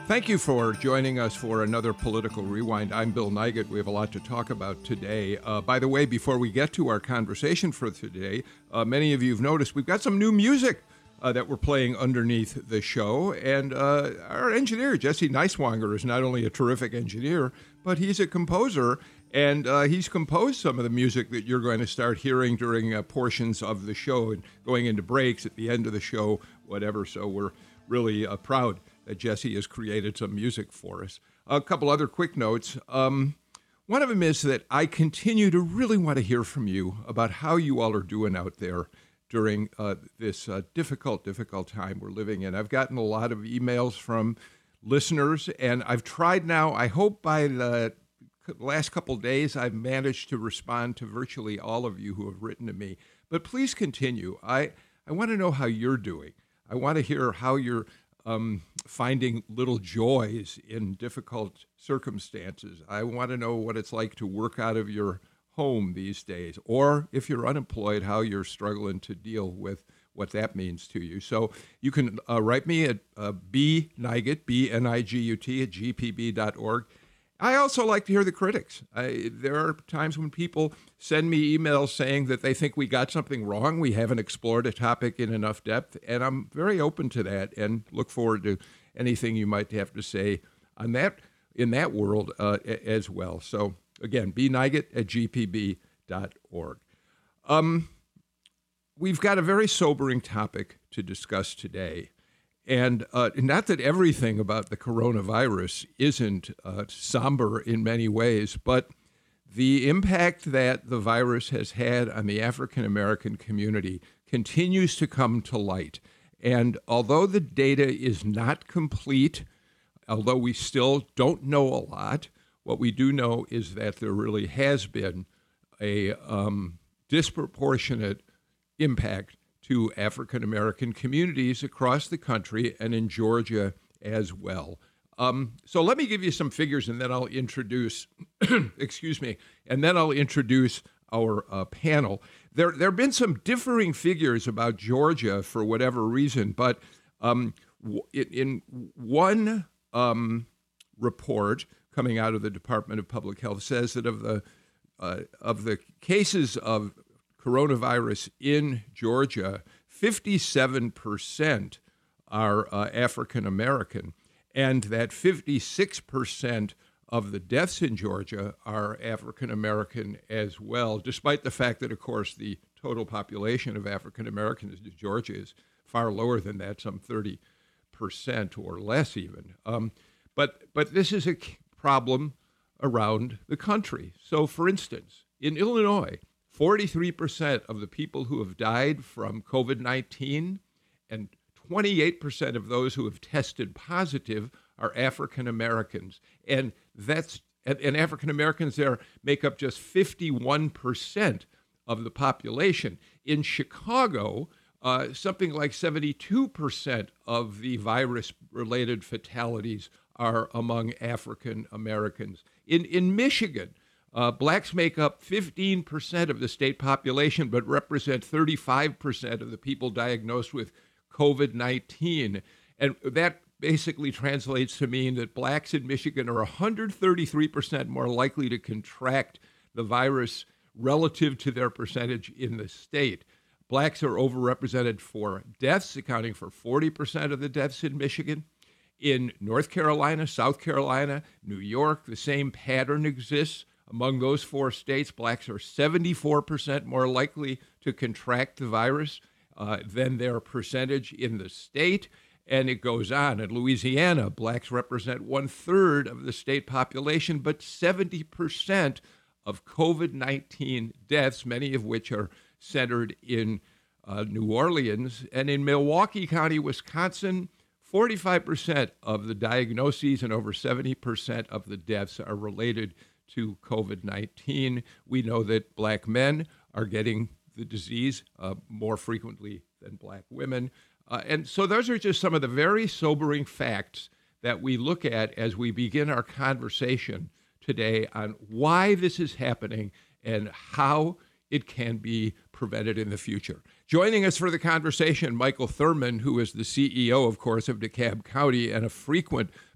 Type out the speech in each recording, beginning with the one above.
Thank you for joining us for another Political Rewind. I'm Bill Nigut. We have a lot to talk about today. By the way, before we get to our conversation for today, many of you have noticed we've got some new music that we're playing underneath the show. And our engineer, Jesse Neiswanger, is not only a terrific engineer, but he's a composer. And he's composed some of the music that you're going to start hearing during portions of the show and going into breaks at the end of the show, whatever. So we're really proud that Jesse has created some music for us. A couple other quick notes. One of them is that I continue to really want to hear from you about how you all are doing out there during this difficult time we're living in. I've gotten a lot of emails from listeners, and I've tried now. I hope by the last couple of days I've managed to respond to virtually all of you who have written to me. But please continue. I want to know how you're doing. I want to hear how you're finding little joys in difficult circumstances. I want to know what it's like to work out of your home these days, or if you're unemployed, how you're struggling to deal with what that means to you. So you can write me at bnigut, B-N-I-G-U-T, at gpb.org. I also like to hear the critics. There are times when people send me emails saying that they think we got something wrong. We haven't explored a topic in enough depth, and I'm very open to that and look forward to anything you might have to say on that in that world as well. So again, bnigut at gpb.org. We've got a very sobering topic to discuss today. And not that everything about the coronavirus isn't somber in many ways, but the impact that the virus has had on the African American community continues to come to light. And although the data is not complete, although we still don't know a lot, what we do know is that there really has been a disproportionate impact to African American communities across the country and in Georgia as well. So let me give you some figures, and then I'll introduce, and then I'll introduce our panel. There have been some differing figures about Georgia for whatever reason, but in one report coming out of the Department of Public Health says that of the cases of coronavirus in Georgia, 57% are African American, and that 56% of the deaths in Georgia are African American as well, despite the fact that, of course, the total population of African Americans in Georgia is far lower than that, some 30% or less even. But this is a problem around the country. So, for instance, in Illinois, 43% of the people who have died from COVID-19 and 28% of those who have tested positive are African Americans. And African Americans there make up just 51% of the population. In Chicago, something like 72% of the virus-related fatalities are among African Americans. In Michigan, blacks make up 15% of the state population, but represent 35% of the people diagnosed with COVID-19. And that basically translates to mean that blacks in Michigan are 133% more likely to contract the virus relative to their percentage in the state. Blacks are overrepresented for deaths, accounting for 40% of the deaths in Michigan. In North Carolina, South Carolina, New York, the same pattern exists. Among those four states, blacks are 74% more likely to contract the virus than their percentage in the state. And it goes on. In Louisiana, blacks represent 1/3 of the state population, but 70% of COVID-19 deaths, many of which are centered in New Orleans. And in Milwaukee County, Wisconsin, 45% of the diagnoses and over 70% of the deaths are related to COVID-19. We know that black men are getting the disease more frequently than black women. And so those are just some of the very sobering facts that we look at as we begin our conversation today on why this is happening and how it can be prevented in the future. Joining us for the conversation, Michael Thurmond, who is the CEO, of course, of DeKalb County and a frequent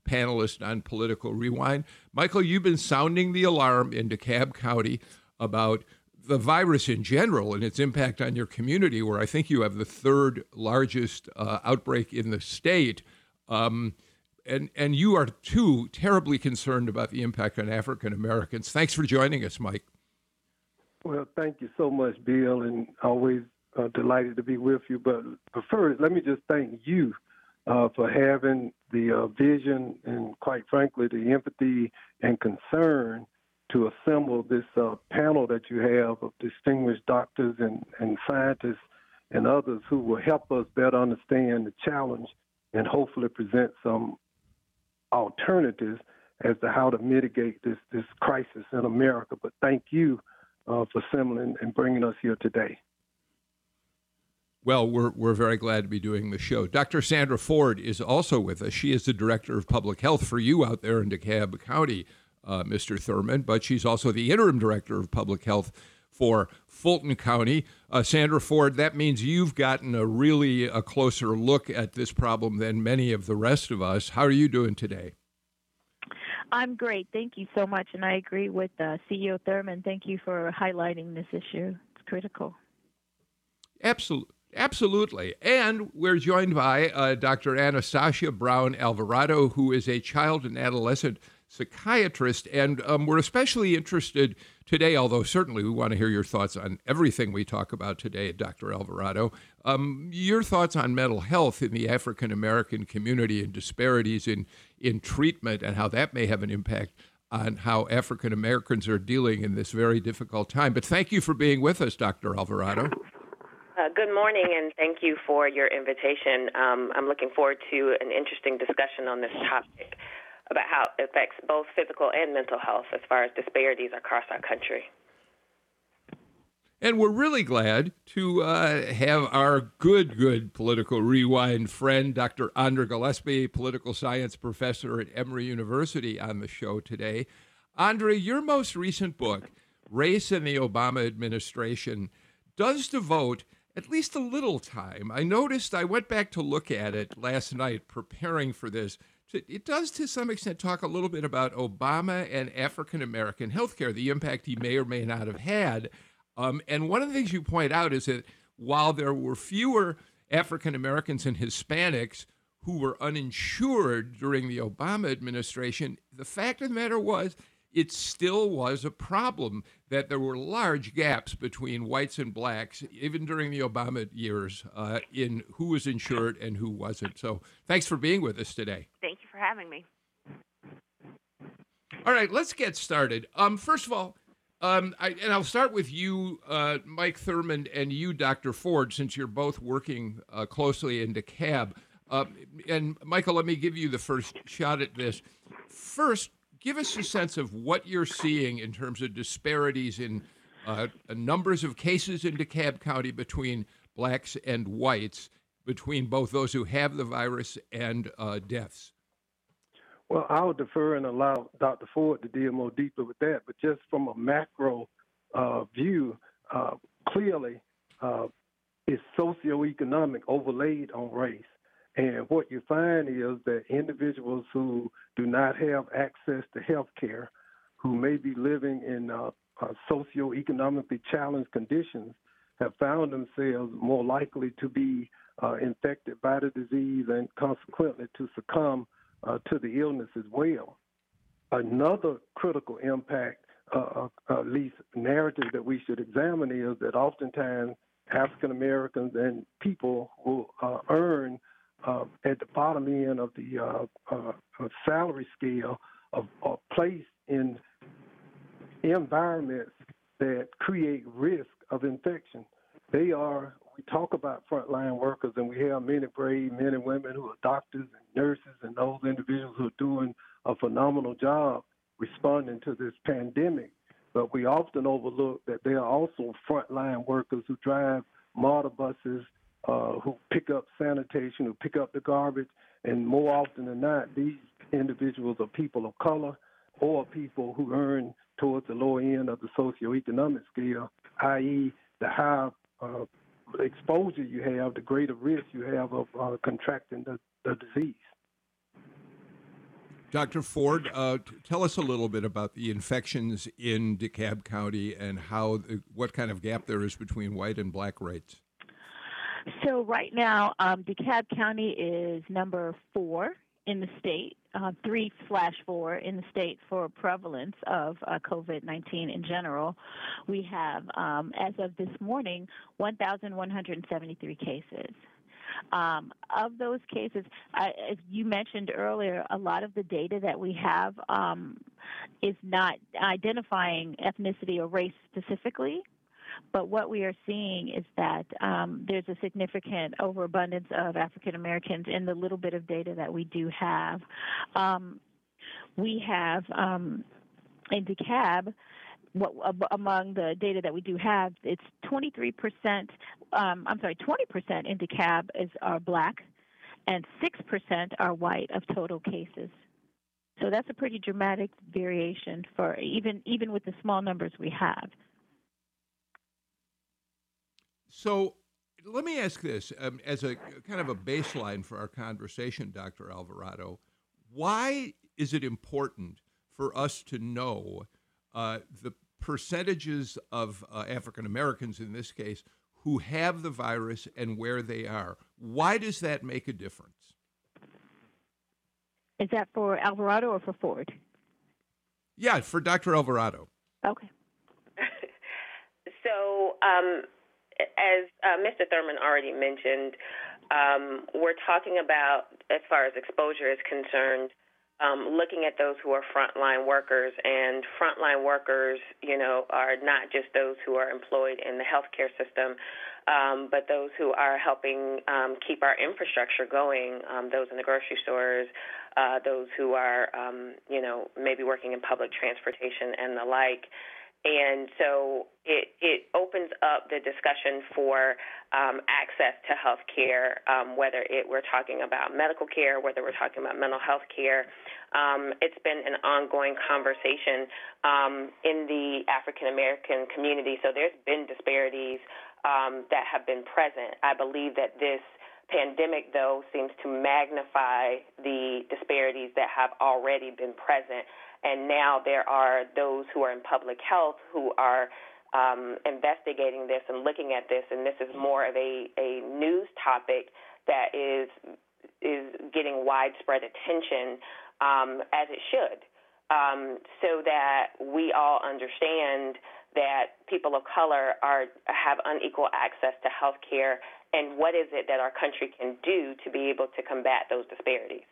panelist on Political Rewind. Michael, you've been sounding the alarm in DeKalb County about the virus in general and its impact on your community, where I think you have the third largest outbreak in the state. And you are, too, terribly concerned about the impact on African Americans. Thanks for joining us, Mike. Well, thank you so much, Bill, and always delighted to be with you. But first, let me just thank you for having the vision and, quite frankly, the empathy and concern to assemble this panel that you have of distinguished doctors and scientists and others who will help us better understand the challenge and hopefully present some alternatives as to how to mitigate this crisis in America. But thank you for assembling and bringing us here today. Well, we're very glad to be doing the show. Dr. Sandra Ford is also with us. She is the Director of Public Health for you out there in DeKalb County, Mr. Thurman, but she's also the Interim Director of Public Health for Fulton County. Sandra Ford, that means you've gotten a closer look at this problem than many of the rest of us. How are you doing today? I'm great. Thank you so much. And I agree with CEO Thurman. Thank you for highlighting this issue. It's critical. Absolutely. And we're joined by Dr. Anastasia Brown Alvarado, who is a child and adolescent psychiatrist. And we're especially interested today, although certainly we want to hear your thoughts on everything we talk about today, Dr. Alvarado, your thoughts on mental health in the African American community and disparities in treatment and how that may have an impact on how African Americans are dealing in this very difficult time. But thank you for being with us, Dr. Alvarado. Good morning, and thank you for your invitation. I'm looking forward to an interesting discussion on this topic about how it affects both physical and mental health as far as disparities across our country. And we're really glad to have our good Political Rewind friend, Dr. Andra Gillespie, political science professor at Emory University, on the show today. Andra, your most recent book, Race in the Obama Administration, does devote at least a little time. I noticed, I went back to look at it last night preparing for this. It does, to some extent, talk a little bit about Obama and African-American healthcare, the impact he may or may not have had. And one of the things you point out is that while there were fewer African-Americans and Hispanics who were uninsured during the Obama administration, the fact of the matter was it still was a problem that there were large gaps between whites and blacks, even during the Obama years, in who was insured and who wasn't. So thanks for being with us today. Thank you for having me. All right, let's get started. First of all, I'll start with you, Mike Thurman, and you, Dr. Ford, since you're both working closely in DeKalb. And Michael, let me give you the first shot at this. First, give us a sense of what you're seeing in terms of disparities in numbers of cases in DeKalb County between blacks and whites, between both those who have the virus and deaths. Well, I'll defer and allow Dr. Ford to deal more deeply with that, but just from a macro view, clearly it's socioeconomic overlaid on race. And what you find is that individuals who do not have access to health care, who may be living in socioeconomically challenged conditions, have found themselves more likely to be infected by the disease and consequently to succumb to the illness as well. Another critical impact, at least narrative that we should examine, is that oftentimes African Americans and people who earn at the bottom end of the salary scale are placed in environments that create risk of infection. We talk about frontline workers, and we have many brave men and women who are doctors and nurses and those individuals who are doing a phenomenal job responding to this pandemic. But we often overlook that there are also frontline workers who drive MARTA buses, who pick up sanitation, who pick up the garbage, and more often than not, these individuals are people of color or people who earn towards the lower end of the socioeconomic scale, i.e. the higher exposure you have, the greater risk you have of contracting the disease. Dr. Ford, tell us a little bit about the infections in DeKalb County and what kind of gap there is between white and black rates. So right now, DeKalb County is number 4 in the state, 3/4 in the state for prevalence of COVID-19 in general. We have, as of this morning, 1,173 cases. Of those cases, as you mentioned earlier, a lot of the data that we have is not identifying ethnicity or race specifically. But what we are seeing is that there's a significant overabundance of African Americans in the little bit of data that we do have. We have in DeKalb, among the data that we do have, it's 20% in DeKalb are black, and 6% are white of total cases. So that's a pretty dramatic variation for even with the small numbers we have. So let me ask this as a kind of a baseline for our conversation, Dr. Alvarado. Why is it important for us to know the percentages of African Americans, in this case, who have the virus and where they are? Why does that make a difference? Is that for Alvarado or for Ford? Yeah, for Dr. Alvarado. Okay. So, as Mr. Thurman already mentioned, we're talking about, as far as exposure is concerned, looking at those who are frontline workers, and frontline workers, are not just those who are employed in the healthcare system, but those who are helping keep our infrastructure going, those in the grocery stores, those who are, maybe working in public transportation and the like. And so it opens up the discussion for access to health care, whether we're talking about medical care, whether we're talking about mental health care. It's been an ongoing conversation in the African American community. So there's been disparities that have been present. I believe that this pandemic, though, seems to magnify the disparities that have already been present. And now there are those who are in public health who are investigating this and looking at this, and this is more of a news topic that is getting widespread attention, as it should, so that we all understand that people of color have unequal access to health care, and what is it that our country can do to be able to combat those disparities.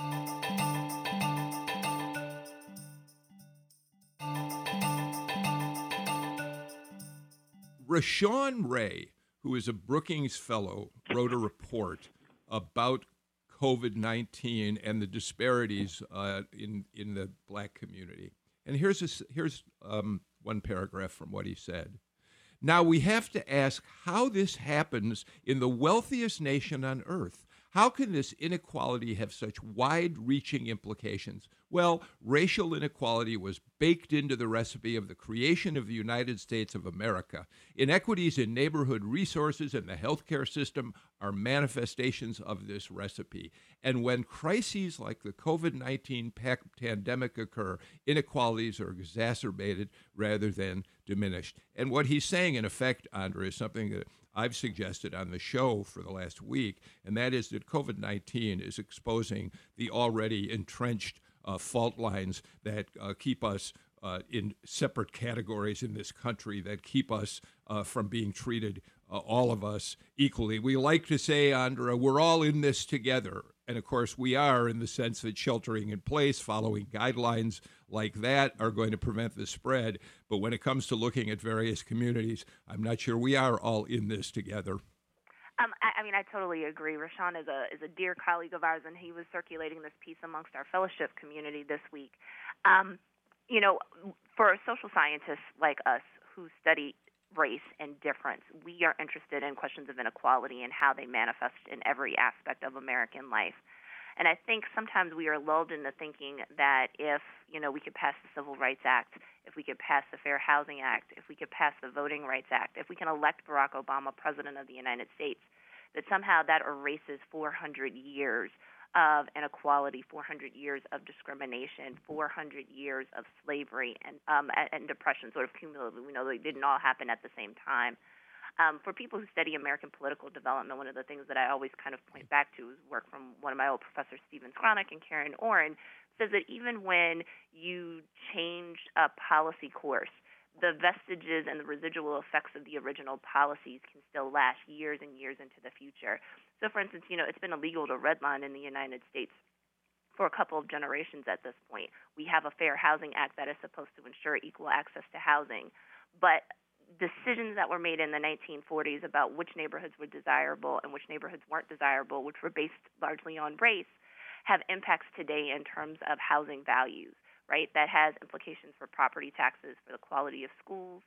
Rashawn Ray, who is a Brookings Fellow, wrote a report about COVID-19 and the disparities in the black community. And here's one paragraph from what he said. Now we have to ask how this happens in the wealthiest nation on earth. How can this inequality have such wide-reaching implications? Well, racial inequality was baked into the recipe of the creation of the United States of America. Inequities in neighborhood resources and the healthcare system are manifestations of this recipe. And when crises like the COVID-19 pandemic occur, inequalities are exacerbated rather than diminished. And what he's saying, in effect, Andra, is something that I've suggested on the show for the last week, and that is that COVID-19 is exposing the already entrenched fault lines that keep us in separate categories in this country, that keep us from being treated, all of us, equally. We like to say, Andra, we're all in this together. And of course, we are, in the sense that sheltering in place, following guidelines like that are going to prevent the spread. But when it comes to looking at various communities, I'm not sure we are all in this together. I totally agree. Rashawn is a dear colleague of ours, and he was circulating this piece amongst our fellowship community this week. For social scientists like us who study race and difference, we are interested in questions of inequality and how they manifest in every aspect of American life. And I think sometimes we are lulled into thinking that if, we could pass the Civil Rights Act, if we could pass the Fair Housing Act, if we could pass the Voting Rights Act, if we can elect Barack Obama president of the United States, that somehow that erases 400 years of inequality, 400 years of discrimination, 400 years of slavery and depression, sort of cumulatively. We know they didn't all happen at the same time. For people who study American political development, one of the things that I always kind of point back to is work from one of my old professors, Stephen Skronik and Karen Oren, says that even when you change a policy course, the vestiges and the residual effects of the original policies can still last years and years into the future. So, for instance, it's been illegal to redline in the United States for a couple of generations at this point. We have a Fair Housing Act that is supposed to ensure equal access to housing, but decisions that were made in the 1940s about which neighborhoods were desirable and which neighborhoods weren't desirable, which were based largely on race, have impacts today in terms of housing values, right? That has implications for property taxes, for the quality of schools.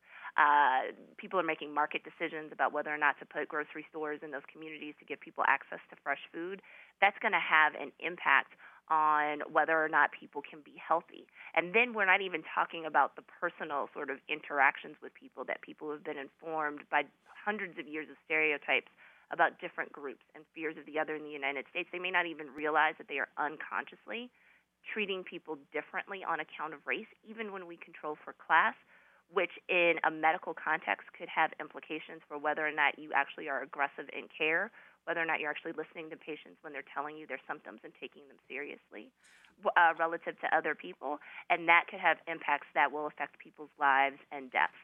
People are making market decisions about whether or not to put grocery stores in those communities to give people access to fresh food. That's going to have an impact on whether or not people can be healthy. And then we're not even talking about the personal sort of interactions with people, that people have been informed by hundreds of years of stereotypes about different groups and fears of the other in the United States. They may not even realize that they are unconsciously treating people differently on account of race, even when we control for class, which in a medical context could have implications for whether or not you actually are aggressive in care, whether or not you're actually listening to patients when they're telling you their symptoms and taking them seriously relative to other people. And that could have impacts that will affect people's lives and deaths.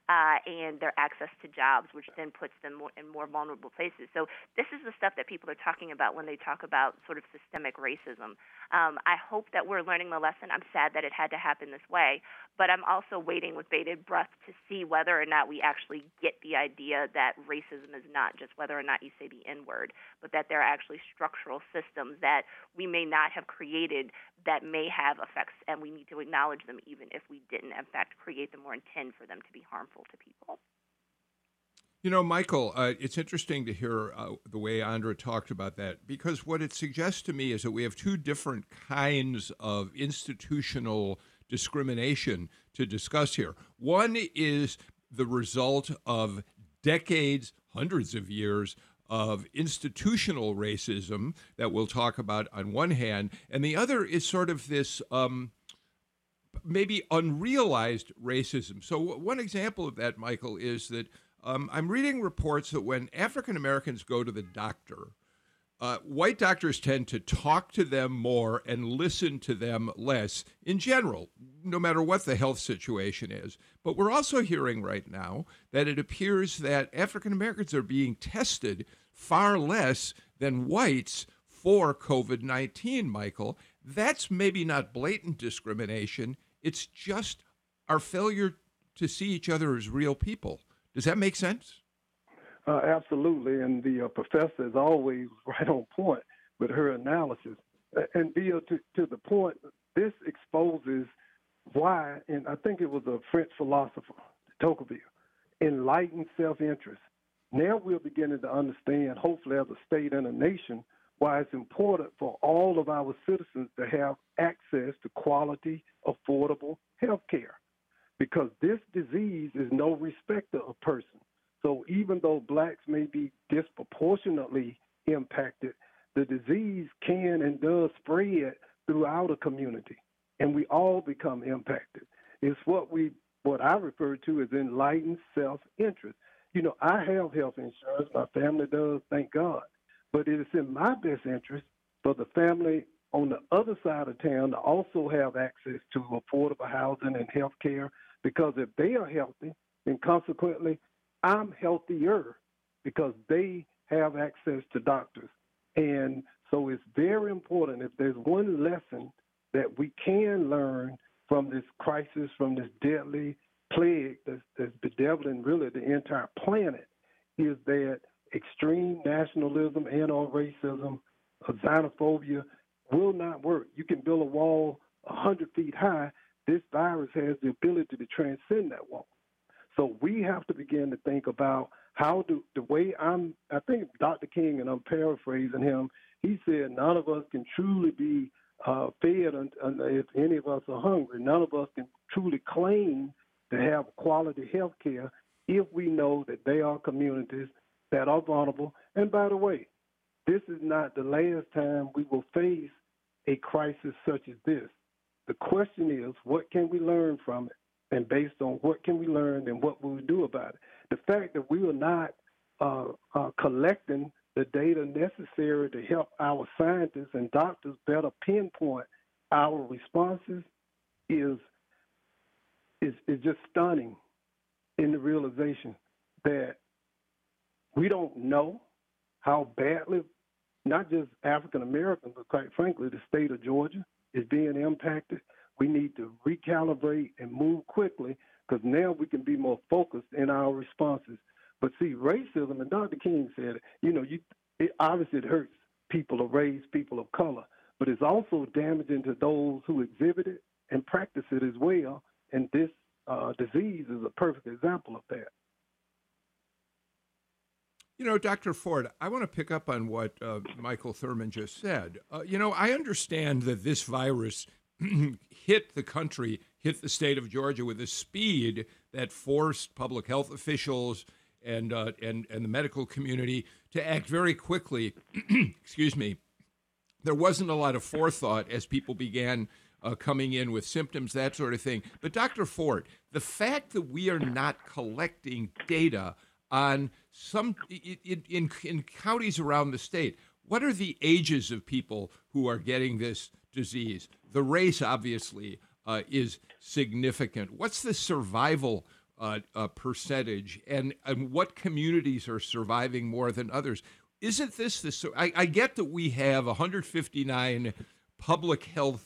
And their access to jobs, which then puts them in more vulnerable places. So this is the stuff that people are talking about when they talk about sort of systemic racism. I hope that we're learning the lesson. I'm sad that it had to happen this way, but I'm also waiting with bated breath to see whether or not we actually get the idea that racism is not just whether or not you say the N-word, but that there are actually structural systems that we may not have created that may have effects, and we need to acknowledge them even if we didn't, in fact, create them or intend for them to be harmful to people. Michael, it's interesting to hear the way Andra talked about that, because what it suggests to me is that we have two different kinds of institutional discrimination to discuss here. One is the result of decades, hundreds of years of institutional racism that we'll talk about on one hand, and the other is sort of this maybe unrealized racism. So one example of that, Michael, is that I'm reading reports that when African Americans go to the doctor, white doctors tend to talk to them more and listen to them less in general, no matter what the health situation is. But we're also hearing right now that it appears that African Americans are being tested far less than whites for COVID-19, Michael. That's maybe not blatant discrimination. It's just our failure to see each other as real people. Does that make sense? Absolutely, and the professor is always right on point with her analysis. And Bill, to the point, this exposes why, and I think it was a French philosopher, Tocqueville, enlightened self-interest. Now we're beginning to understand, hopefully as a state and a nation, why it's important for all of our citizens to have access to quality, affordable health care. Because this disease is no respecter of person. So even though blacks may be disproportionately impacted, the disease can and does spread throughout a community, and we all become impacted. It's what I refer to as enlightened self-interest. I have health insurance. My family does, thank God. But it is in my best interest for the family on the other side of town to also have access to affordable housing and health care, because if they are healthy, then consequently, I'm healthier because they have access to doctors. And so it's very important, if there's one lesson that we can learn from this crisis, from this deadly plague that's bedeviling really the entire planet, is that extreme nationalism and or racism, xenophobia will not work. You can build a wall 100 feet high. This virus has the ability to transcend that wall. So we have to begin to think about how I think Dr. King, and I'm paraphrasing him, he said none of us can truly be fed if any of us are hungry. None of us can truly claim to have quality health care if we know that there are communities that are vulnerable. And by the way, this is not the last time we will face a crisis such as this. The question is, what can we learn from it? And based on what can we learn and what will we do about it? The fact that we are not collecting the data necessary to help our scientists and doctors better pinpoint our responses is just stunning in the realization that we don't know how badly, not just African Americans, but quite frankly, the state of Georgia is being impacted. We need to recalibrate and move quickly because now we can be more focused in our responses. But see, racism, and Dr. King said it obviously it hurts people of race, people of color, but it's also damaging to those who exhibit it and practice it as well. And this disease is a perfect example of that. Dr. Ford, I want to pick up on what Michael Thurman just said. I understand that this virus hit the country, hit the state of Georgia with a speed that forced public health officials and the medical community to act very quickly. Excuse me. There wasn't a lot of forethought as people began coming in with symptoms, that sort of thing. But Dr. Ford, the fact that we are not collecting data on some in counties around the state, what are the ages of people who are getting this disease? The race, obviously, is significant. What's the survival percentage, and what communities are surviving more than others? Isn't this I get that we have 159 public health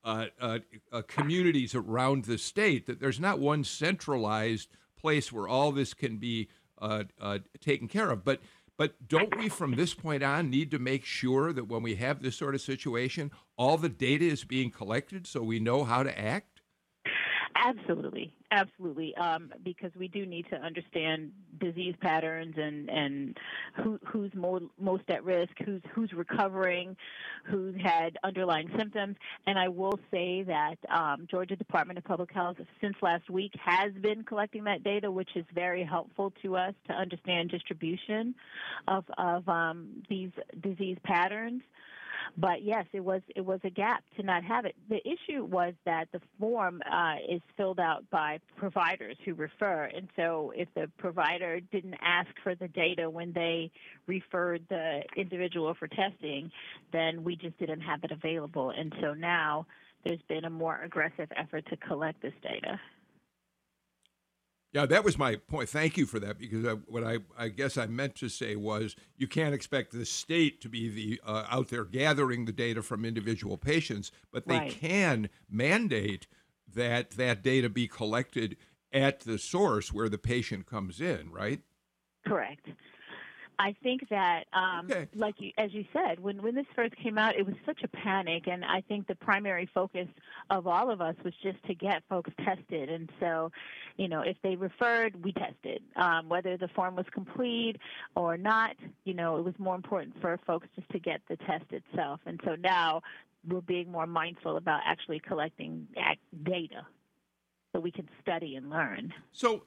communities around the state, that there's not one centralized place where all this can be taken care of. But don't we, from this point on, need to make sure that when we have this sort of situation, all the data is being collected so we know how to act? Absolutely, because we do need to understand disease patterns and who's most at risk, who's recovering, who's had underlying symptoms. And I will say that Georgia Department of Public Health, since last week, has been collecting that data, which is very helpful to us to understand distribution of these disease patterns. But yes, it was a gap to not have it. The issue was that the form is filled out by providers who refer, and so if the provider didn't ask for the data when they referred the individual for testing, then we just didn't have it available. And so now there's been a more aggressive effort to collect this data. Yeah, that was my point. Thank you for that, because what I guess I meant to say was you can't expect the state to be the out there gathering the data from individual patients, but they can mandate that data be collected at the source where the patient comes in, right? Correct. I think that, as you said, when this first came out, it was such a panic, and I think the primary focus of all of us was just to get folks tested. And so, if they referred, we tested. Whether the form was complete or not, it was more important for folks just to get the test itself. And so now we're being more mindful about actually collecting data so we can study and learn. So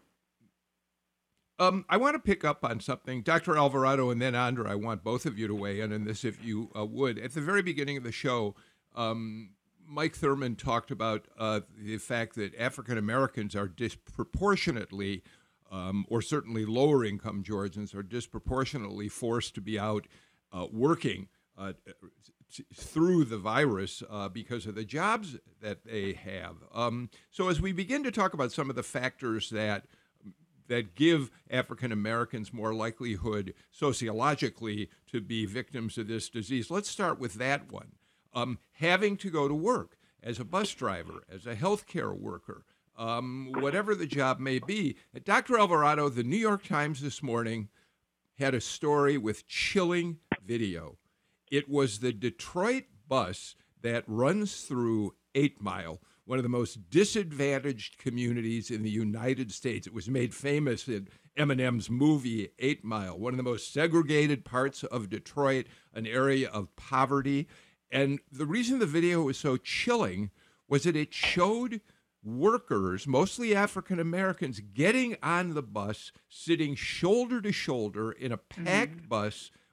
I want to pick up on something. Dr. Alvarado and then Andra, I want both of you to weigh in on this if you would. At the very beginning of the show, Mike Thurman talked about the fact that African Americans are disproportionately, or certainly lower income Georgians, are disproportionately forced to be out working through the virus because of the jobs that they have. So as we begin to talk about some of the factors that give African Americans more likelihood sociologically to be victims of this disease, let's start with that one. Having to go to work as a bus driver, as a healthcare worker, whatever the job may be. Dr. Alvarado, the New York Times this morning had a story with chilling video. It was the Detroit bus that runs through 8 Mile, one of the most disadvantaged communities in the United States. It was made famous in Eminem's movie 8 Mile, one of the most segregated parts of Detroit, an area of poverty. And the reason the video was so chilling was that it showed workers, mostly African Americans, getting on the bus, sitting shoulder to shoulder in a packed bus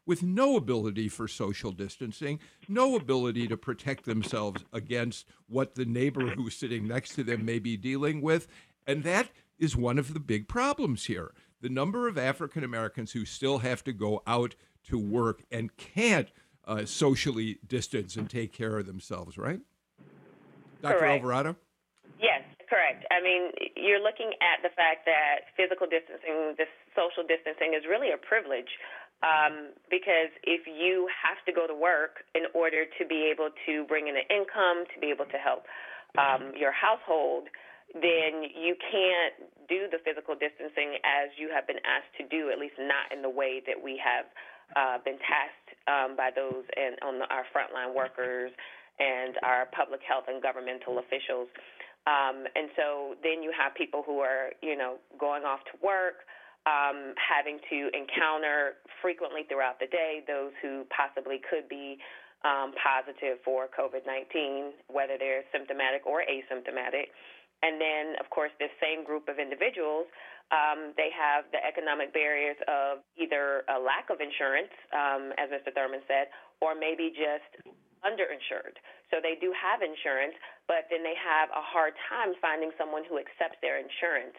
with no ability for social distancing, no ability to protect themselves against what the neighbor who's sitting next to them may be dealing with. And that is one of the big problems here. The number of African Americans who still have to go out to work and can't socially distance and take care of themselves, right? Dr. Correct. Alvarado? Yes, correct. I mean, you're looking at the fact that physical distancing, this social distancing, is really a privilege because if you have to go to work in order to be able to bring in an income, to be able to help your household, then you can't do the physical distancing as you have been asked to do, at least not in the way that we have been tasked by those on our frontline workers and our public health and governmental officials. And so then you have people who are, going off to work, having to encounter frequently throughout the day those who possibly could be positive for COVID-19, whether they're symptomatic or asymptomatic. And then, of course, this same group of individuals, they have the economic barriers of either a lack of insurance, as Mr. Thurman said, or maybe just underinsured. So they do have insurance, but then they have a hard time finding someone who accepts their insurance.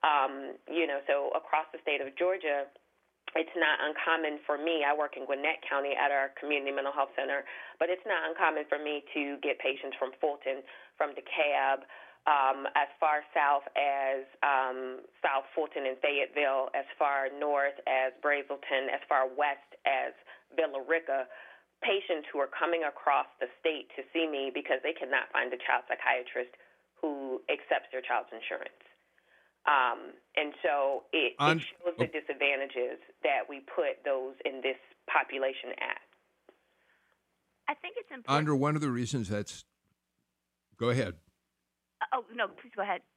So across the state of Georgia, it's not uncommon for me. I work in Gwinnett County at our community mental health center, but it's not uncommon for me to get patients from Fulton, from DeKalb, as far south as South Fulton and Fayetteville, as far north as Brazelton, as far west as Villa Rica, patients who are coming across the state to see me because they cannot find a child psychiatrist who accepts their child's insurance. And so it shows the disadvantages that we put those in this population at. I think it's important. Andra, one of the reasons that's... Go ahead. Oh, no, please go ahead.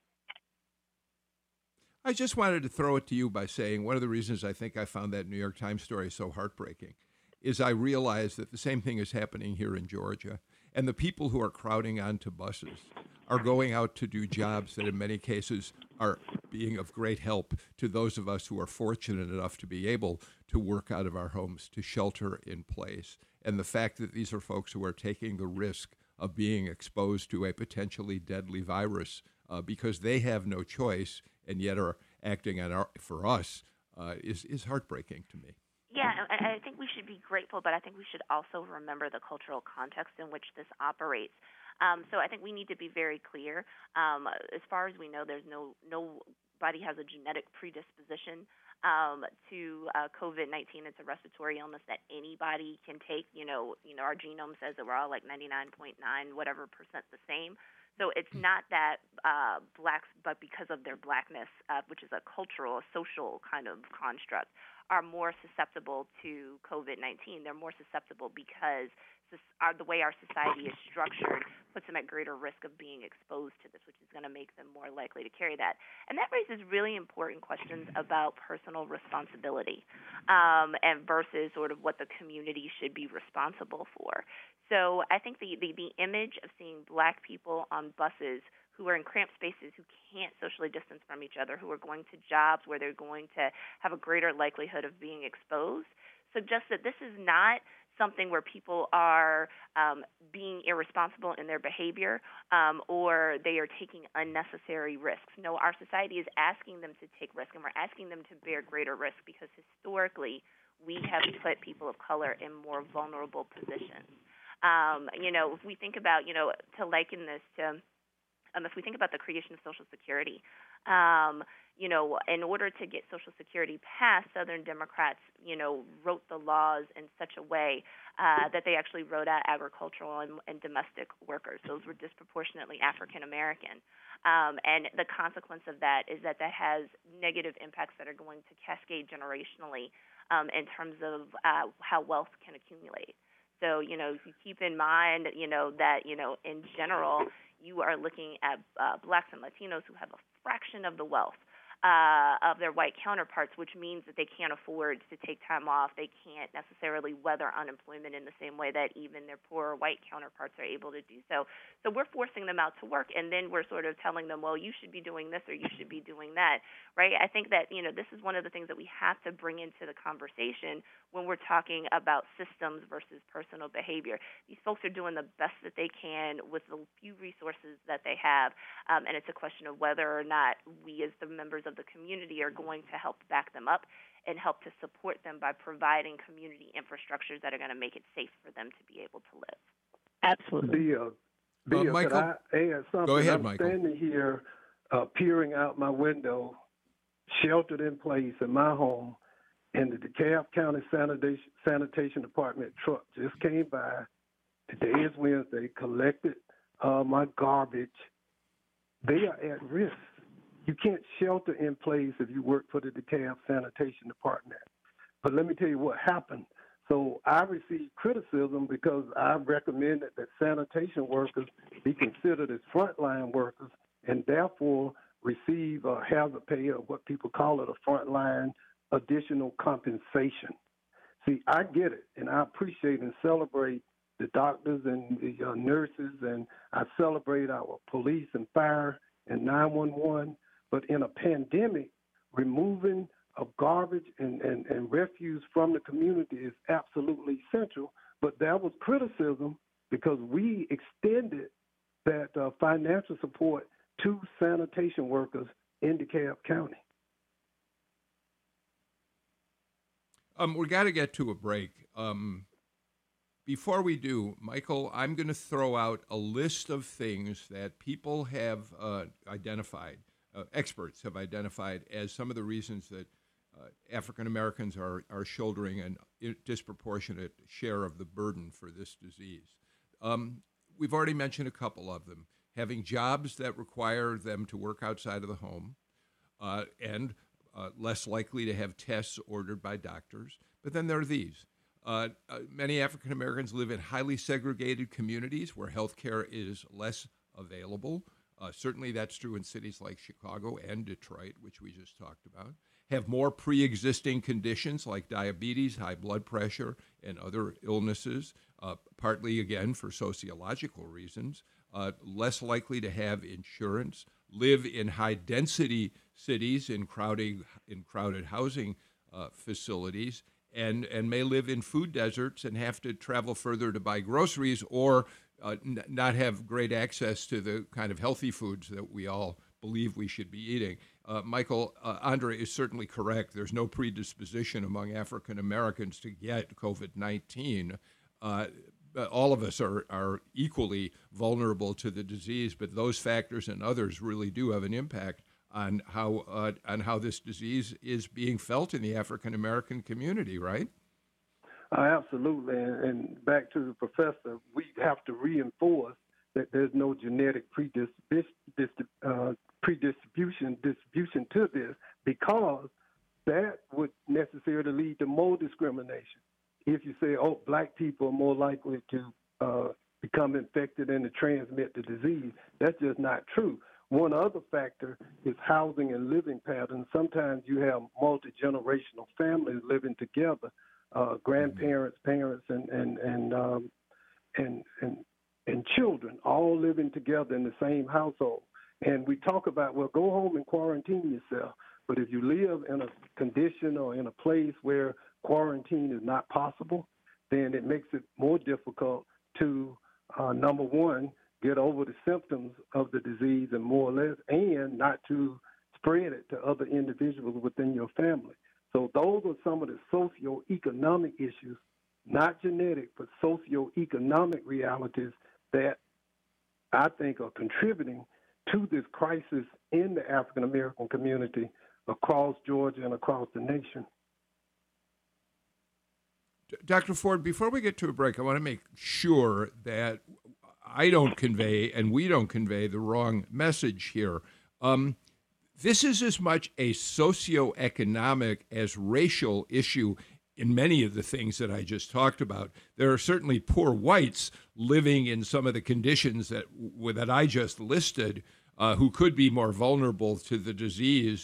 I just wanted to throw it to you by saying one of the reasons I think I found that New York Times story so heartbreaking is I realized that the same thing is happening here in Georgia. And the people who are crowding onto buses are going out to do jobs that in many cases are being of great help to those of us who are fortunate enough to be able to work out of our homes, to shelter in place. And the fact that these are folks who are taking the risk of being exposed to a potentially deadly virus because they have no choice and yet are acting for us is heartbreaking to me. Yeah, I think we should be grateful, but I think we should also remember the cultural context in which this operates. So I think we need to be very clear. As far as we know, there's nobody has a genetic predisposition to COVID-19. It's a respiratory illness that anybody can take. Our genome says that we're all like 99.9 whatever percent the same. So it's not that blacks, but because of their blackness, which is a cultural, social kind of construct, are more susceptible to COVID-19. They're more susceptible because the way our society is structured puts them at greater risk of being exposed to this, which is going to make them more likely to carry that. And that raises really important questions about personal responsibility and versus sort of what the community should be responsible for. So I think the image of seeing black people on buses who are in cramped spaces, who can't socially distance from each other, who are going to jobs where they're going to have a greater likelihood of being exposed, suggests that this is not something where people are being irresponsible in their behavior or they are taking unnecessary risks. No, our society is asking them to take risks, and we're asking them to bear greater risk because historically we have put people of color in more vulnerable positions. If we think about, to liken this to, if we think about the creation of Social Security, in order to get Social Security passed, Southern Democrats, wrote the laws in such a way that they actually wrote out agricultural and domestic workers. Those were disproportionately African American. And the consequence of that is that has negative impacts that are going to cascade generationally in terms of how wealth can accumulate. So, if you keep in mind, that, in general, you are looking at blacks and Latinos who have a fraction of the wealth of their white counterparts, which means that they can't afford to take time off. They can't necessarily weather unemployment in the same way that even their poorer white counterparts are able to do so. So we're forcing them out to work, and then we're sort of telling them, well, you should be doing this or you should be doing that, right? I think that, this is one of the things that we have to bring into the conversation when we're talking about systems versus personal behavior. These folks are doing the best that they can with the few resources that they have, and it's a question of whether or not we as the members of the community are going to help back them up and help to support them by providing community infrastructures that are going to make it safe for them to be able to live. Absolutely. Michael, could I add something? Go ahead, I'm Michael. standing here peering out my window, sheltered in place in my home, and the DeKalb County Sanitation Department truck just came by. Today is Wednesday, collected my garbage. They are at risk. You can't shelter in place if you work for the DeKalb Sanitation Department. But let me tell you what happened. So I received criticism because I recommended that sanitation workers be considered as frontline workers and therefore receive a hazard pay, or what people call it, a frontline additional compensation. See, I get it, and I appreciate and celebrate the doctors and the nurses, and I celebrate our police and fire and 911. But in a pandemic, removing of garbage and refuse from the community is absolutely essential. But there was criticism because we extended that financial support to sanitation workers in DeKalb County. We got to get to a break. Before we do, Michael, I'm going to throw out a list of things that people have identified, experts have identified as some of the reasons that African Americans are shouldering a disproportionate share of the burden for this disease. We've already mentioned a couple of them. Having jobs that require them to work outside of the home, and less likely to have tests ordered by doctors. But then there are these. Many African Americans live in highly segregated communities where health care is less available. Certainly that's true in cities like Chicago and Detroit, which we just talked about. Have more pre-existing conditions like diabetes, high blood pressure, and other illnesses, partly, again, for sociological reasons. Less likely to have insurance, live in high-density cities in crowded housing facilities, and may live in food deserts and have to travel further to buy groceries or not have great access to the kind of healthy foods that we all believe we should be eating. Michael, Andre is certainly correct. There's no predisposition among African Americans to get COVID-19. All of us are equally vulnerable to the disease, but those factors and others really do have an impact on how this disease is being felt in the African American community, right? Absolutely. And back to the professor, we have to reinforce that there's no genetic distribution to this, because that would necessarily lead to more discrimination. If you say, oh, black people are more likely to become infected and to transmit the disease, that's just not true. One other factor is housing and living patterns. Sometimes you have multi-generational families living together, grandparents, parents, and children all living together in the same household. And we talk about, well, go home and quarantine yourself. But if you live in a condition or in a place where quarantine is not possible, then it makes it more difficult to, number one, get over the symptoms of the disease and more or less, and not to spread it to other individuals within your family. So those are some of the socioeconomic issues, not genetic, but socioeconomic realities that I think are contributing to this crisis in the African American community across Georgia and across the nation. Dr. Ford, before we get to a break, I want to make sure that I don't convey and we don't convey the wrong message here. This is as much a socioeconomic as racial issue in many of the things that I just talked about. There are certainly poor whites living in some of the conditions that I just listed who could be more vulnerable to the disease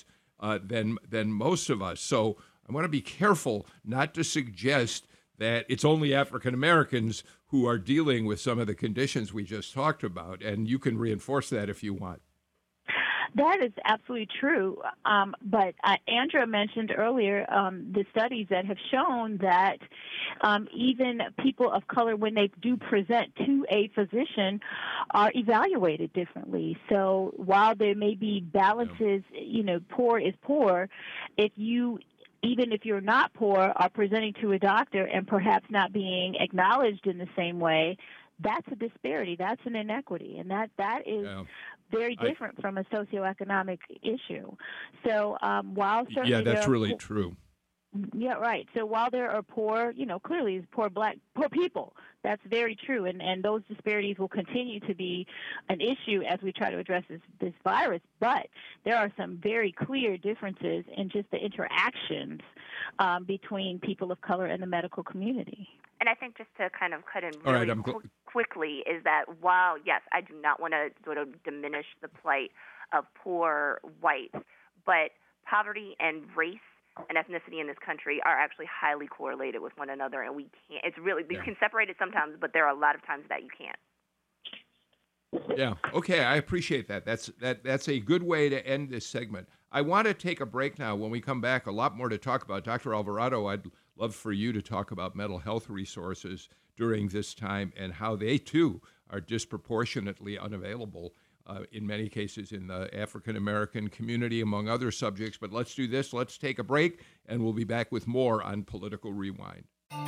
than most of us. So I want to be careful not to suggest that it's only African Americans who are dealing with some of the conditions we just talked about, and you can reinforce that if you want. That is absolutely true. But Andrea mentioned earlier the studies that have shown that even people of color, when they do present to a physician, are evaluated differently. So while there may be balances, poor is poor, even if you're not poor, are presenting to a doctor and perhaps not being acknowledged in the same way, that's a disparity. That's an inequity. And that is very different from a socioeconomic issue. So while certainly that's really true. Yeah, right. So while there are poor, clearly poor people, that's very true. And those disparities will continue to be an issue as we try to address this virus. But there are some very clear differences in just the interactions between people of color and the medical community. And I think just to kind of cut in really quickly is that while, yes, I do not want to sort of diminish the plight of poor whites, but poverty and race and ethnicity in this country are actually highly correlated with one another, and we can't. It's really you can separate it sometimes, but there are a lot of times that you can't. Yeah. Okay. I appreciate that. That's a good way to end this segment. I want to take a break now. When we come back, a lot more to talk about. Dr. Alvarado, I'd love for you to talk about mental health resources during this time and how they too are disproportionately unavailable in many cases in the African American community, among other subjects. But let's do this. Let's take a break, and we'll be back with more on Political Rewind.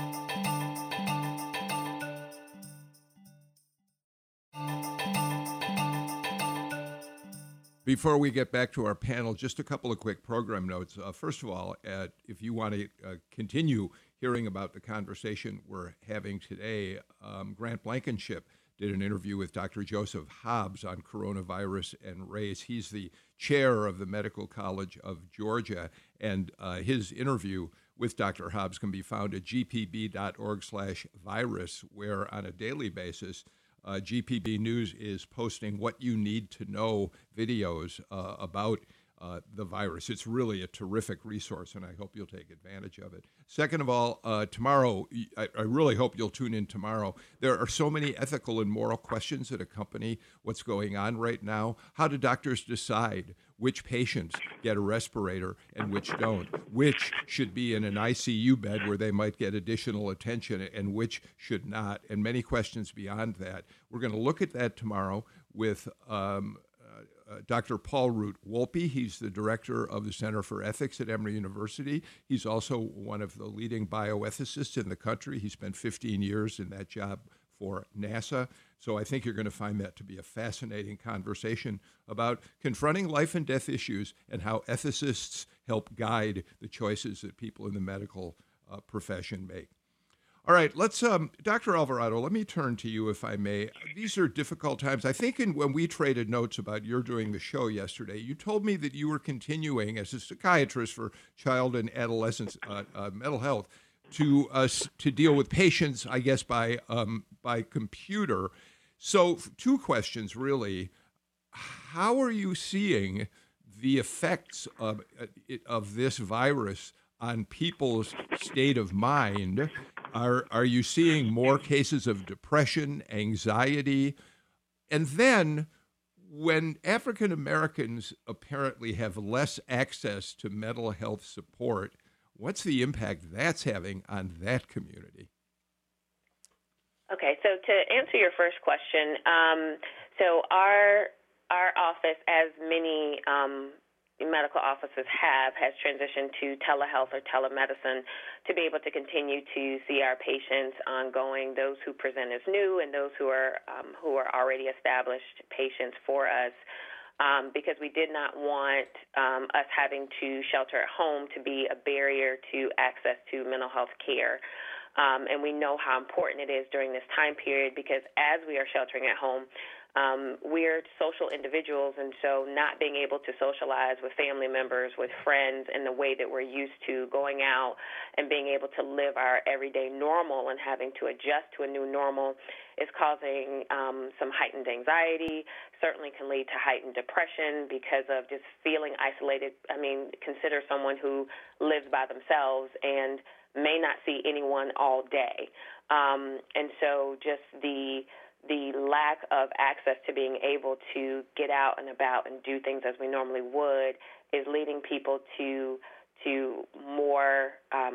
Before we get back to our panel, just a couple of quick program notes. First of all, if you want to continue hearing about the conversation we're having today, Grant Blankenship did an interview with Dr. Joseph Hobbs on coronavirus and race. He's the chair of the Medical College of Georgia, and his interview with Dr. Hobbs can be found at gpb.org/virus, where on a daily basis, GPB News is posting what you need to know videos about the virus. It's really a terrific resource, and I hope you'll take advantage of it. Second of all, tomorrow, I really hope you'll tune in tomorrow. There are so many ethical and moral questions that accompany what's going on right now. How do doctors decide which patients get a respirator and which don't? Which should be in an ICU bed where they might get additional attention and which should not? And many questions beyond that. We're going to look at that tomorrow with Dr. Paul Root Wolpe. He's the director of the Center for Ethics at Emory University. He's also one of the leading bioethicists in the country. He spent 15 years in that job for NASA. So I think you're going to find that to be a fascinating conversation about confronting life and death issues and how ethicists help guide the choices that people in the medical profession make. All right, let's, Dr. Alvarado, let me turn to you, if I may. These are difficult times. I think when we traded notes about your doing the show yesterday, you told me that you were continuing as a psychiatrist for child and adolescent mental health to deal with patients, I guess, by computer. So 2 questions, really. How are you seeing the effects of this virus on people's state of mind? Are you seeing more cases of depression, anxiety? And then when African Americans apparently have less access to mental health support, what's the impact that's having on that community? Okay, so to answer your first question, so our office, as many medical offices has transitioned to telehealth or telemedicine to be able to continue to see our patients ongoing, those who present as new and those who are already established patients for us, because we did not want us having to shelter at home to be a barrier to access to mental health care. And we know how important it is during this time period because as we are sheltering at home, we're social individuals, and so not being able to socialize with family members, with friends in the way that we're used to, going out and being able to live our everyday normal and having to adjust to a new normal is causing some heightened anxiety, certainly can lead to heightened depression because of just feeling isolated. I mean, consider someone who lives by themselves and may not see anyone all day. And so just the lack of access to being able to get out and about and do things as we normally would is leading people to more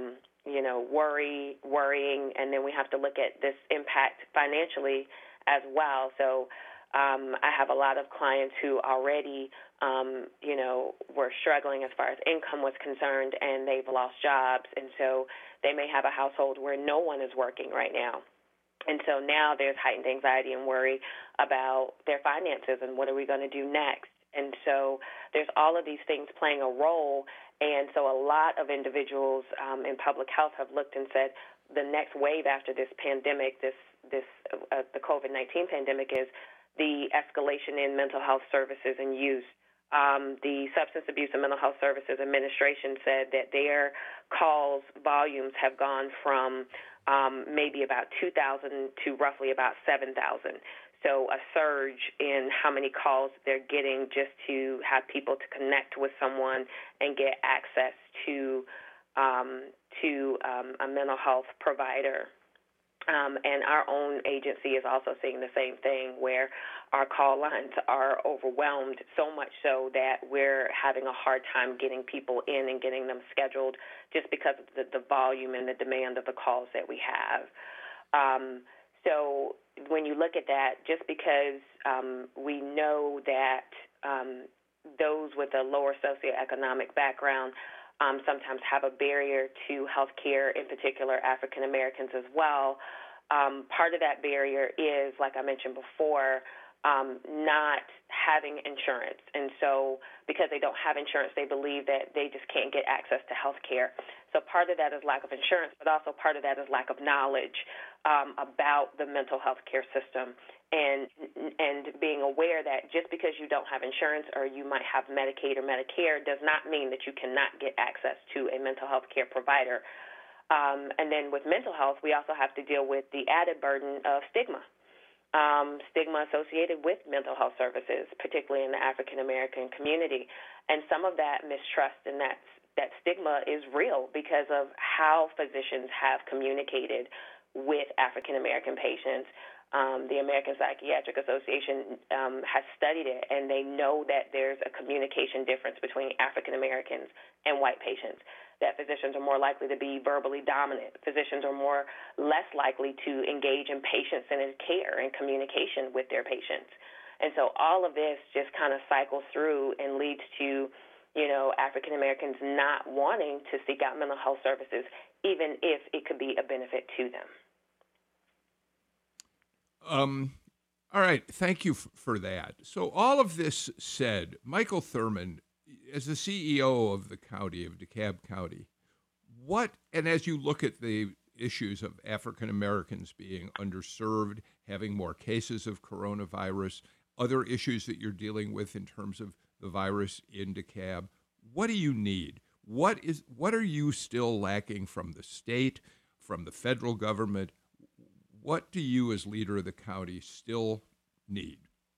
worrying, and then we have to look at this impact financially as well. So I have a lot of clients who already were struggling as far as income was concerned, and they've lost jobs, and so they may have a household where no one is working right now. And so now there's heightened anxiety and worry about their finances and what are we going to do next. And so there's all of these things playing a role. And so a lot of individuals in public health have looked and said the next wave after this pandemic, the COVID-19 pandemic, is the escalation in mental health services and use. The Substance Abuse and Mental Health Services Administration said that their calls volumes have gone from maybe about 2,000 to roughly about 7,000. So a surge in how many calls they're getting just to have people to connect with someone and get access to a mental health provider. And our own agency is also seeing the same thing, where our call lines are overwhelmed, so much so that we're having a hard time getting people in and getting them scheduled just because of the volume and the demand of the calls that we have. So when you look at that, just because we know that those with a lower socioeconomic background sometimes have a barrier to health care, in particular African Americans as well. Part of that barrier is, like I mentioned before, not having insurance. And so because they don't have insurance, they believe that they just can't get access to health care. So part of that is lack of insurance, but also part of that is lack of knowledge about the mental health care system, and being aware that just because you don't have insurance or you might have Medicaid or Medicare does not mean that you cannot get access to a mental health care provider. And then with mental health, we also have to deal with the added burden of stigma. Stigma associated with mental health services, particularly in the African American community. And some of that mistrust and that stigma is real because of how physicians have communicated with African American patients. The American Psychiatric Association has studied it, and they know that there's a communication difference between African Americans and white patients, that physicians are more likely to be verbally dominant. Physicians are less likely to engage in patient-centered care and communication with their patients. And so all of this just kind of cycles through and leads to, African Americans not wanting to seek out mental health services, even if it could be a benefit to them. All right. Thank you for that. So all of this said, Michael Thurmond, as the CEO of the county of DeKalb County, and as you look at the issues of African Americans being underserved, having more cases of coronavirus, other issues that you're dealing with in terms of the virus in DeKalb, what do you need? What are you still lacking from the state, from the federal government? What do you, as leader of the county, still need?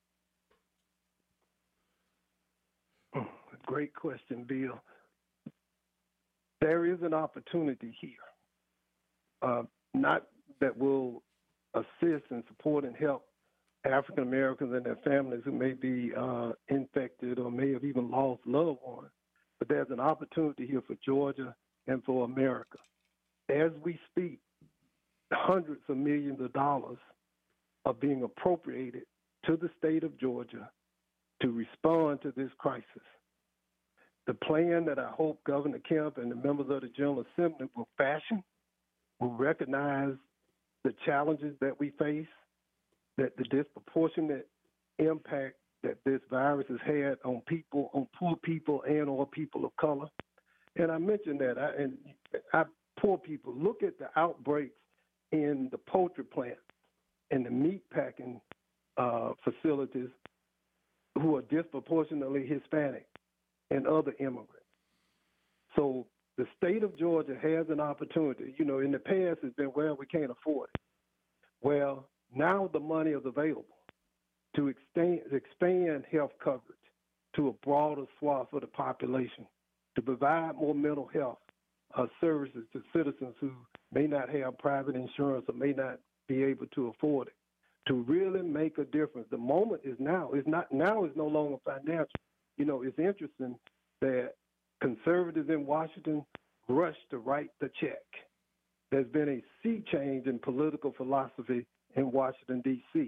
Great question, Bill. There is an opportunity here, not that will assist and support and help African Americans and their families who may be infected or may have even lost loved ones, but there's an opportunity here for Georgia and for America. As we speak, hundreds of millions of dollars are being appropriated to the state of Georgia to respond to this crisis. The plan that I hope Governor Kemp and the members of the General Assembly will fashion will recognize the challenges that we face, that the disproportionate impact that this virus has had on people, on poor people and or people of color. And I mentioned that, poor people, look at the outbreaks in the poultry plant and the meat packing facilities who are disproportionately Hispanic and other immigrants. So the state of Georgia has an opportunity. You know, in the past, it's been, well, we can't afford it. Well, now the money is available to expand health coverage to a broader swath of the population, to provide more mental health services to citizens who may not have private insurance or may not be able to afford it, to really make a difference. The moment is now. It's not now. Is no longer financial. You know, it's interesting that conservatives in Washington rush to write the check. There's been a sea change in political philosophy in Washington, D.C.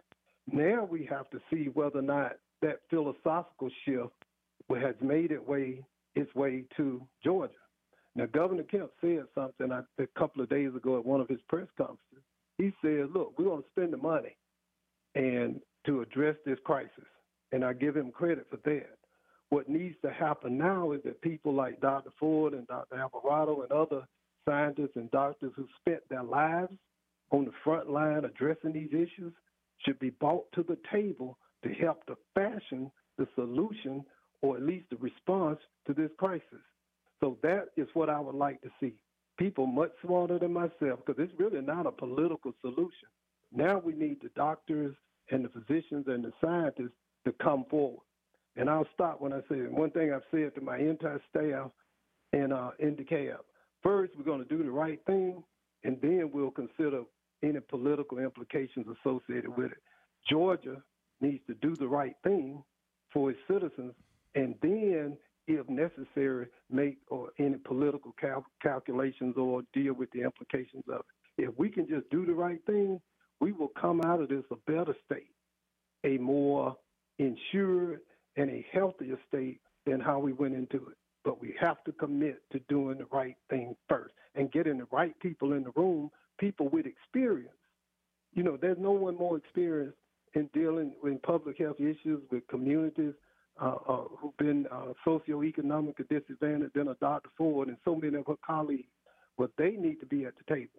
Now we have to see whether or not that philosophical shift has made its way to Georgia. Now, Governor Kemp said something a couple of days ago at one of his press conferences. He said, look, we're going to spend the money and to address this crisis. And I give him credit for that. What needs to happen now is that people like Dr. Ford and Dr. Alvarado and other scientists and doctors who spent their lives on the front line addressing these issues should be brought to the table to help to fashion the solution or at least the response to this crisis. So that is what I would like to see. People much smarter than myself, because it's really not a political solution. Now we need the doctors and the physicians and the scientists to come forward. And I'll stop when I say it. One thing I've said to my entire staff in DeKalb, first we're going to do the right thing, and then we'll consider any political implications associated with it. Georgia needs to do the right thing for its citizens, and then, if necessary, make or any political calculations or deal with the implications of it. If we can just do the right thing, we will come out of this a better state, a more insured and a healthier state than how we went into it. But we have to commit to doing the right thing first and getting the right people in the room, people with experience. You know, there's no one more experienced in dealing with public health issues with communities who've been socioeconomically disadvantaged than a Dr. Ford and so many of her colleagues. But they need to be at the table.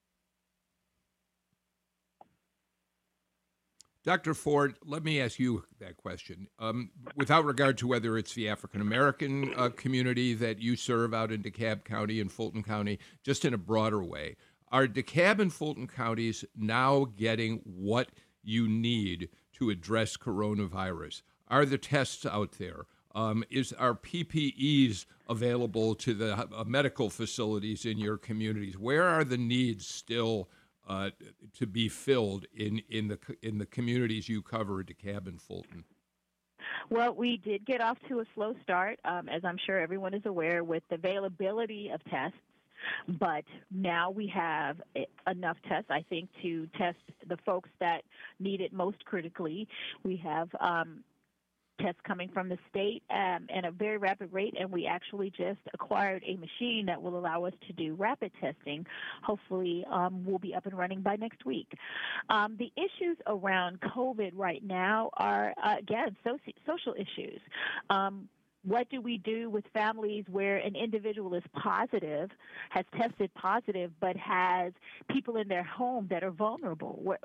Dr. Ford, let me ask you that question. Without regard to whether it's the African-American community that you serve out in DeKalb County and Fulton County, just in a broader way, are DeKalb and Fulton counties now getting what you need to address coronavirus? Are the tests out there? Are PPEs available to the medical facilities in your communities? Where are the needs still to be filled in the communities you cover, DeKalb and Fulton? Well, we did get off to a slow start, as I'm sure everyone is aware, with the availability of tests. But now we have enough tests, I think, to test the folks that need it most critically. We have tests coming from the state at a very rapid rate, and we actually just acquired a machine that will allow us to do rapid testing. Hopefully, we'll be up and running by next week. The issues around COVID right now are, again, social issues. What do we do with families where an individual is positive, has tested positive, but has people in their home that are vulnerable? Where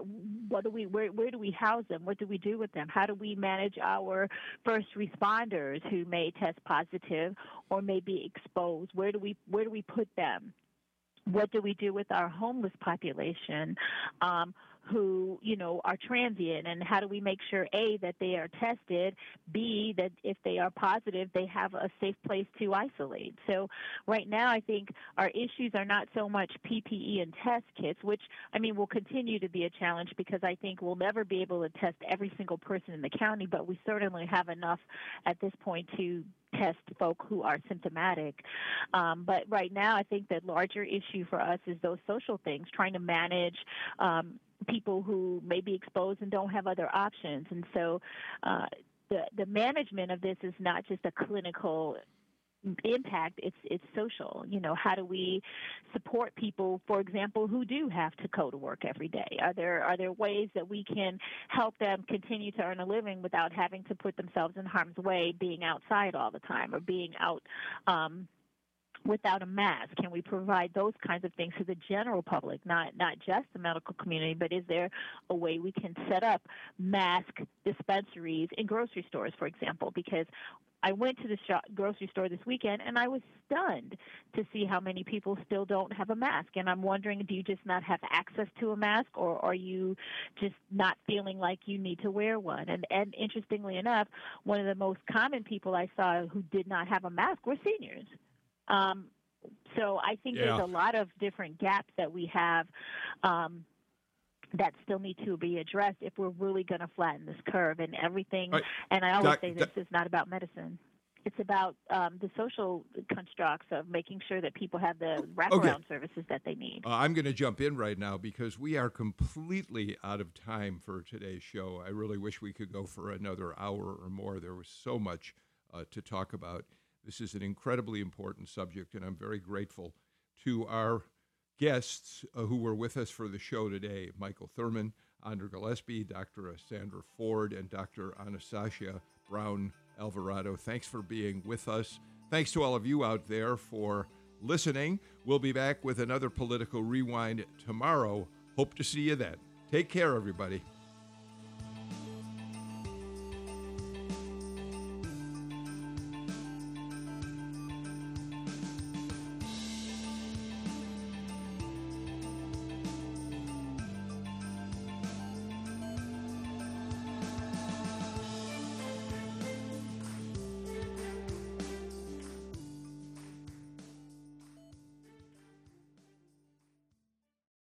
do we house them? What do we do with them? How do we manage our first responders who may test positive or may be exposed? Where do we put them? What do we do with our homeless population who, are transient? And how do we make sure, A, that they are tested, B, that if they are positive, they have a safe place to isolate? So right now, I think our issues are not so much PPE and test kits, which, will continue to be a challenge because I think we'll never be able to test every single person in the county, but we certainly have enough at this point to test folk who are symptomatic. But right now, I think the larger issue for us is those social things, trying to manage people who may be exposed and don't have other options. And so the management of this is not just a clinical impact, it's social. How do we support people, for example, who do have to go to work every day? Are there ways that we can help them continue to earn a living without having to put themselves in harm's way, being outside all the time or being out without a mask? Can we provide those kinds of things to the general public, not just the medical community, but is there a way we can set up mask dispensaries in grocery stores, for example? Because I went to the grocery store this weekend, and I was stunned to see how many people still don't have a mask. And I'm wondering, do you just not have access to a mask, or are you just not feeling like you need to wear one? And interestingly enough, one of the most common people I saw who did not have a mask were seniors. So I think there's a lot of different gaps that we have that still need to be addressed if we're really going to flatten this curve and everything. Right. And I always say this is not about medicine. It's about the social constructs of making sure that people have the wraparound services that they need. I'm going to jump in right now because we are completely out of time for today's show. I really wish we could go for another hour or more. There was so much to talk about. This is an incredibly important subject, and I'm very grateful to our guests who were with us for the show today: Michael Thurmond, Andra Gillespie, Dr. Sandra Ford, and Dr. Anastasia Brown Alvarado. Thanks for being with us. Thanks to all of you out there for listening. We'll be back with another Political Rewind tomorrow. Hope to see you then. Take care, everybody.